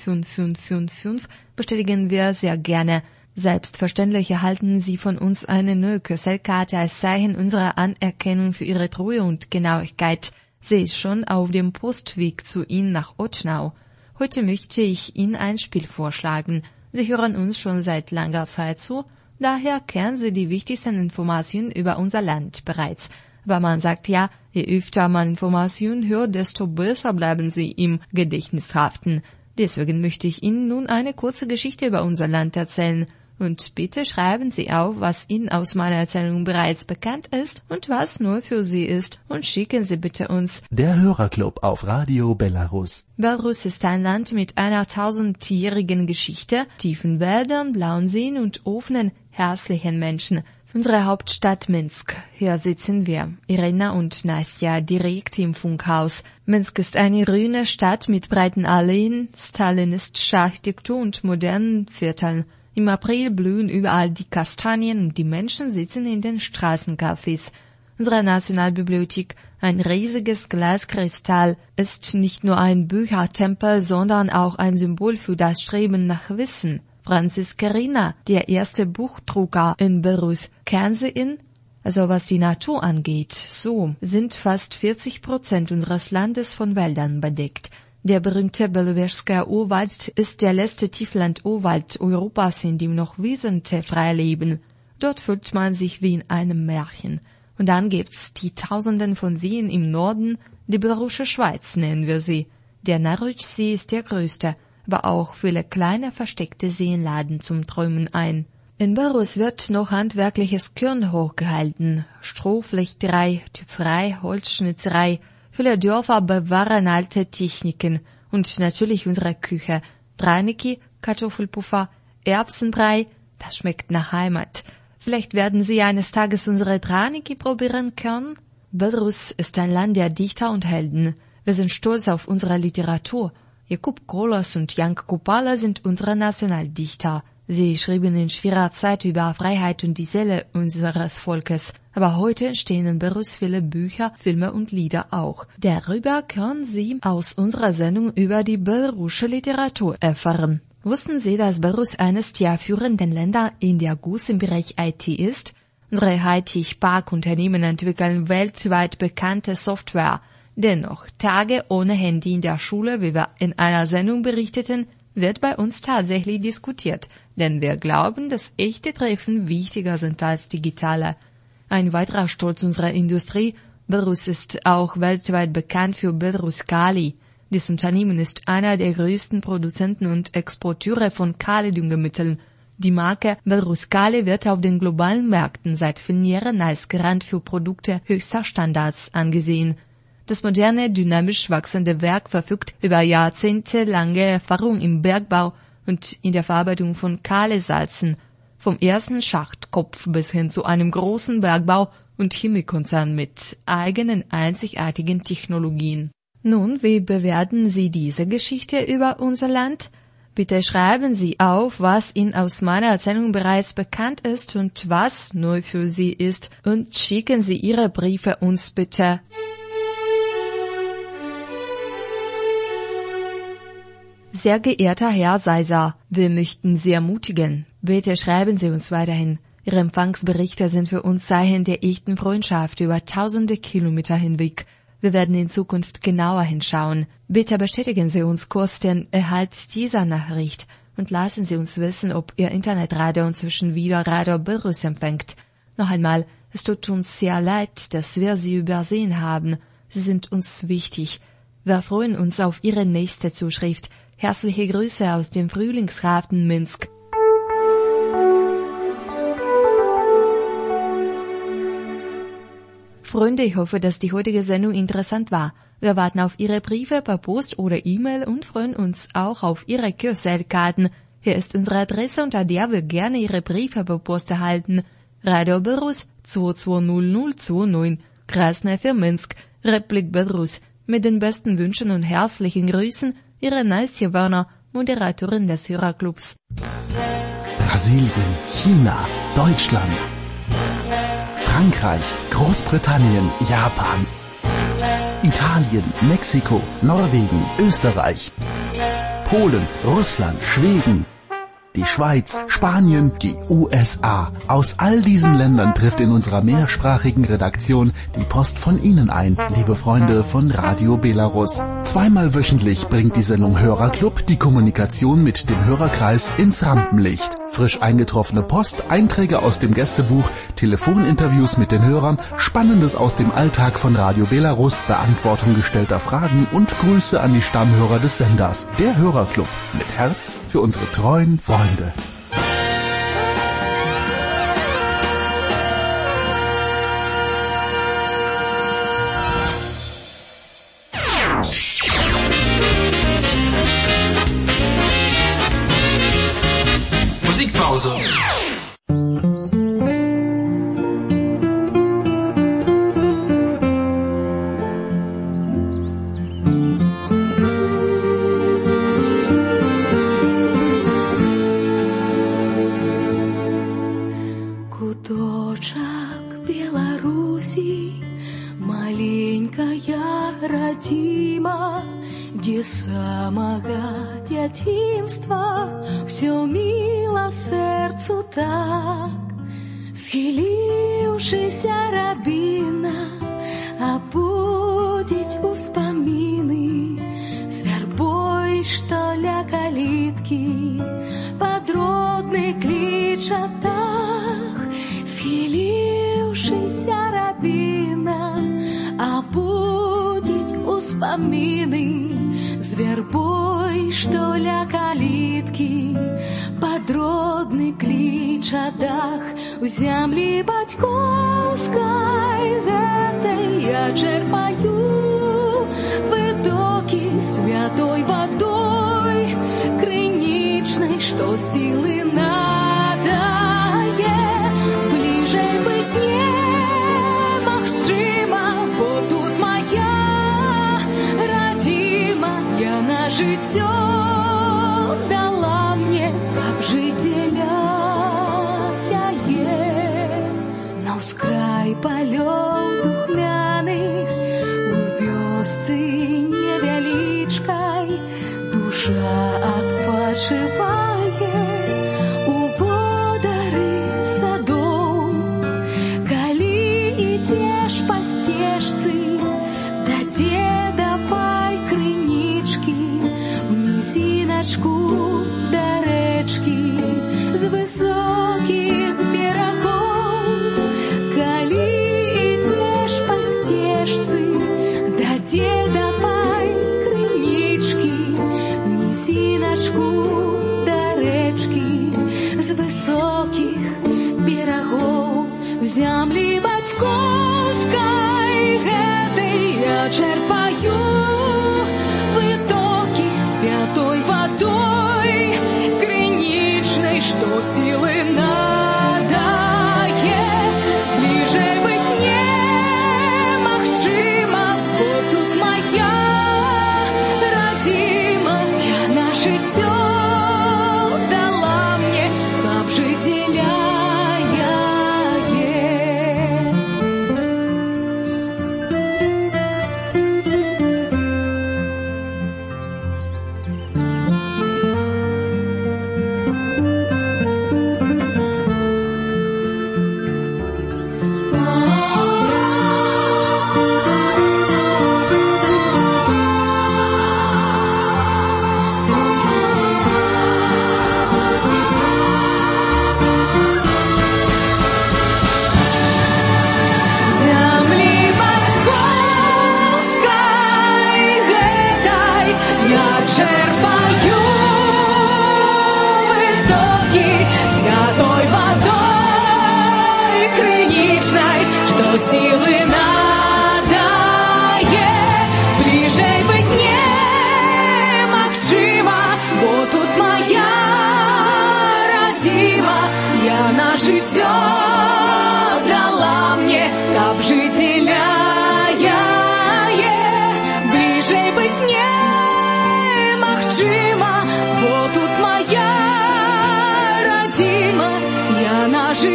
55555 bestätigen wir sehr gerne. Selbstverständlich erhalten Sie von uns eine neue QSL-Karte als Zeichen unserer Anerkennung für Ihre Treue und Genauigkeit. Sie ist schon auf dem Postweg zu Ihnen nach Ottenau. Heute möchte ich Ihnen ein Spiel vorschlagen. Sie hören uns schon seit langer Zeit zu, daher kennen Sie die wichtigsten Informationen über unser Land bereits. Aber man sagt ja, je öfter man Informationen hört, desto besser bleiben sie im Gedächtnis haften. Deswegen möchte ich Ihnen nun eine kurze Geschichte über unser Land erzählen. Und bitte schreiben Sie auf, was Ihnen aus meiner Erzählung bereits bekannt ist und was neu für Sie ist, und schicken Sie bitte uns der Hörerclub auf Radio Belarus. Belarus ist ein Land mit einer 1000-jährigen Geschichte, tiefen Wäldern, blauen Seen und offenen, herzlichen Menschen. Unsere Hauptstadt Minsk. Hier sitzen wir, Irina und Nastja, direkt im Funkhaus. Minsk ist eine grüne Stadt mit breiten Alleen, stalinistischer Architektur und modernen Vierteln. Im April blühen überall die Kastanien und die Menschen sitzen in den Straßencafés. Unsere Nationalbibliothek, ein riesiges Glaskristall, ist nicht nur ein Büchertempel, sondern auch ein Symbol für das Streben nach Wissen. Francis Carina, der erste Buchdrucker in Belarus, kennen Sie ihn? Also was die Natur angeht, so sind fast 40% unseres Landes von Wäldern bedeckt. Der berühmte Beloveschsker Urwald ist der letzte Tiefland-Urwald Europas, in dem noch Wiesen frei leben. Dort fühlt man sich wie in einem Märchen. Und dann gibt's die Tausenden von Seen im Norden, die Belarusche Schweiz nennen wir sie. Der Narutschsee ist der größte, aber auch viele kleine versteckte Seen laden zum Träumen ein. In Belarus wird noch handwerkliches Können hochgehalten. Strohflechterei, Tüpferei, Holzschnitzerei. Viele Dörfer bewahren alte Techniken und natürlich unsere Küche. Draniki, Kartoffelpuffer, Erbsenbrei, das schmeckt nach Heimat. Vielleicht werden Sie eines Tages unsere Draniki probieren können. Belarus ist ein Land der Dichter und Helden. Wir sind stolz auf unsere Literatur. Jakub Kolos und Jan Kupala sind unsere Nationaldichter. Sie schrieben in schwerer Zeit über Freiheit und die Seele unseres Volkes. Aber heute entstehen in Belarus viele Bücher, Filme und Lieder auch. Darüber können Sie aus unserer Sendung über die belarusche Literatur erfahren. Wussten Sie, dass Belarus eines der führenden Länder in der GUS im Bereich IT ist? Unsere Hightech-Park-Unternehmen entwickeln weltweit bekannte Software. Dennoch, Tage ohne Handy in der Schule, wie wir in einer Sendung berichteten, wird bei uns tatsächlich diskutiert, denn wir glauben, dass echte Treffen wichtiger sind als digitale. Ein weiterer Stolz unserer Industrie, Belarus ist auch weltweit bekannt für Belaruskali. Dieses Unternehmen ist einer der größten Produzenten und Exporteure von Kali-Düngemitteln. Die Marke Belaruskali wird auf den globalen Märkten seit vielen Jahren als Garant für Produkte höchster Standards angesehen. Das moderne, dynamisch wachsende Werk verfügt über jahrzehntelange Erfahrung im Bergbau und in der Verarbeitung von Kalisalzen, vom ersten Schachtkopf bis hin zu einem großen Bergbau- und Chemiekonzern mit eigenen einzigartigen Technologien. Nun, wie bewerten Sie diese Geschichte über unser Land? Bitte schreiben Sie auf, was Ihnen aus meiner Erzählung bereits bekannt ist und was neu für Sie ist, und schicken Sie Ihre Briefe uns bitte. Sehr geehrter Herr Seiser, wir möchten Sie ermutigen. Bitte schreiben Sie uns weiterhin. Ihre Empfangsberichte sind für uns Zeichen der echten Freundschaft über tausende Kilometer hinweg. Wir werden in Zukunft genauer hinschauen. Bitte bestätigen Sie uns kurz den Erhalt dieser Nachricht und lassen Sie uns wissen, ob Ihr Internetradio inzwischen wieder Radio Belarus empfängt. Noch einmal, es tut uns sehr leid, dass wir Sie übersehen haben. Sie sind uns wichtig. Wir freuen uns auf Ihre nächste Zuschrift. Herzliche Grüße aus dem Frühlingshafen Minsk. Freunde, ich hoffe, dass die heutige Sendung interessant war. Wir warten auf Ihre Briefe per Post oder E-Mail und freuen uns auch auf Ihre QSL-Karten. Hier ist unsere Adresse, unter der wir gerne Ihre Briefe per Post erhalten. Radio Belarus 220029, Krasnaya für Minsk, Republik Belarus. Mit den besten Wünschen und herzlichen Grüßen, Ihre Nastja Werner, Moderatorin des Hörerclubs. Brasilien, China, Deutschland, Frankreich, Großbritannien, Japan, Italien, Mexiko, Norwegen, Österreich, Polen, Russland, Schweden, die Schweiz, Spanien, die USA. Aus all diesen Ländern trifft in unserer mehrsprachigen Redaktion die Post von Ihnen ein, liebe Freunde von Radio Belarus. Zweimal wöchentlich bringt die Sendung Hörerclub die Kommunikation mit dem Hörerkreis ins Rampenlicht. Frisch eingetroffene Post, Einträge aus dem Gästebuch, Telefoninterviews mit den Hörern, Spannendes aus dem Alltag von Radio Belarus, Beantwortung gestellter Fragen und Grüße an die Stammhörer des Senders. Der Hörerclub mit Herz für unsere treuen Freunde. Musikpause. Куточок Беларуси, маленькая родима, где с самого детинства все мило сердцу так. Схилившийся рабина обудить успомины с вербой, что ля калитки подродный клич атах. Схилившийся рабина обудить успомины с вербой, что ля калитки подродный клич атах. У земли батьковской этой я черпаю витоки святой водой криничной, что силы надає. Ближе быть немагчыма, бо тут моя родимая на жыццё дала мне, каб жыцеля на ускрай полёў духмяных у вёсцы невялічкай душа адпачывае у водары садоў. Калі ідзеш па сцежцы да дзедавай крынічкі, у нізіначку да рэчкі з высокіх берагоў. Калі ідзеш па сцежцы да дзедавай крынічкі, нізіначку да рэчкі з высокіх берагоў. У зямлі бацькоўскай гэтай я чэрпаю вытокі святой вадой крынічнай, што сілы надае. Бліжэй быць немагчыма, бо тут моя родимая на жыццё дала мне, каб жыцеля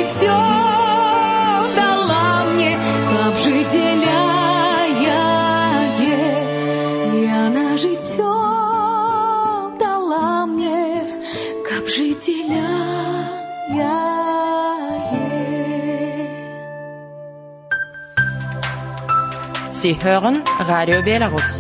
жыццё дала мне, каб жыцця яна жыццё дала мне, каб жыцця Sie hören Radio Belarus.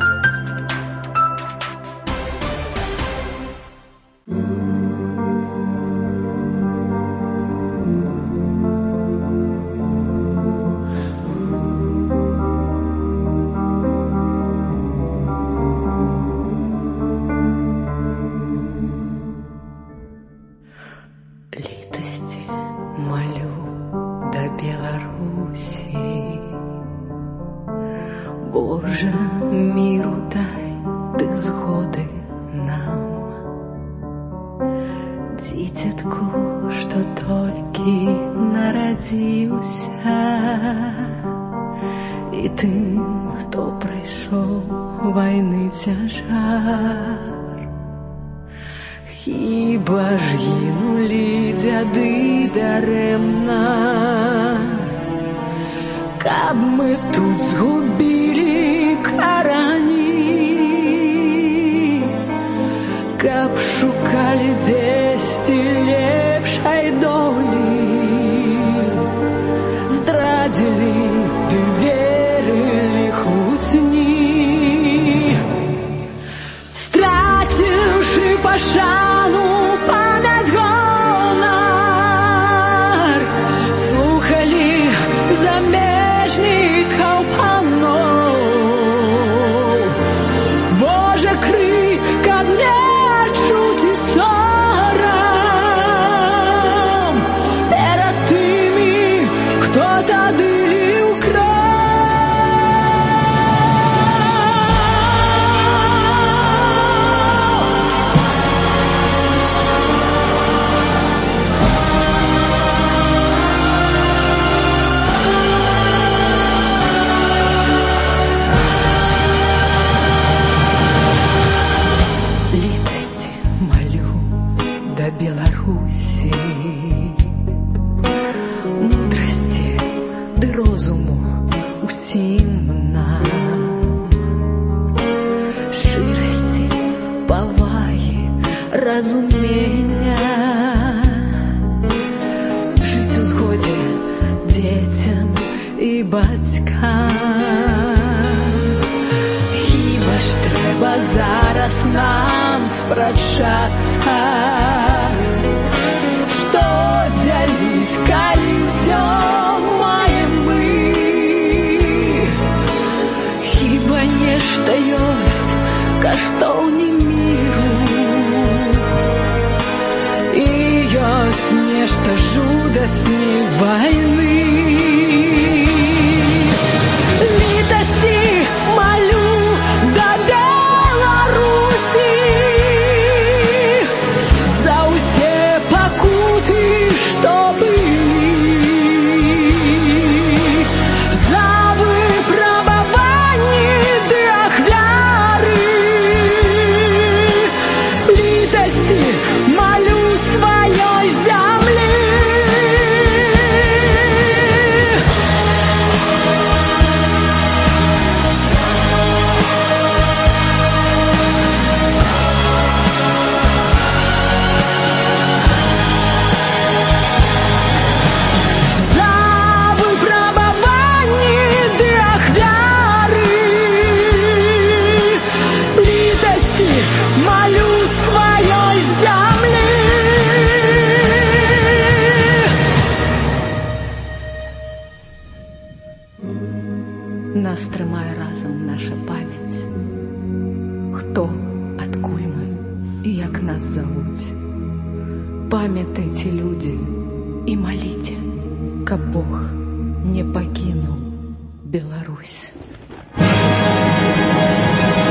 Літасці малю да Беларусі, Боже, миру дай ты згоды нам. Дзіцятку, што толькі нарадзіўся, і тым, хто прыйшоў вайны цяжар. Хіба ж гінулі дзяды дарэмна, каб мы тут згубілі карані, каб шукалі дзесьці лепшай долі, здрадзілі ды верылі хлусні, страціўшы пашану памяць гонар, слухалі замежнікаў паноў. Божа, крый, каб не чуць і сорам перад тымі, хто тады ліў кроў. Літасці малю да Беларусі, мудрасці ды розуму усім нам, шчырасці, павагі, разумення, жыць у згодзе дзецям і бацькам. Хіба ж трэба зараз нам спрачацца, што дзяліць, калі ўсё маем мы? Хіба нешта ёсць каштоўней міру, і ёсць нешта жудасней вайны? Літасці малю да Беларусі, за ўсе пакуты, што былі, за выпрабаванні ды ахвяры. Літасці малю сваёй зямлі. За выпрабаванні ды ахвяры. Літасці малю сваёй зямлі. Нас трымае разам наша памяць. Хто, адкуль мы і як нас завуць. Памятайце, людзі, і маліце, каб Бог не пакінуў Беларусь.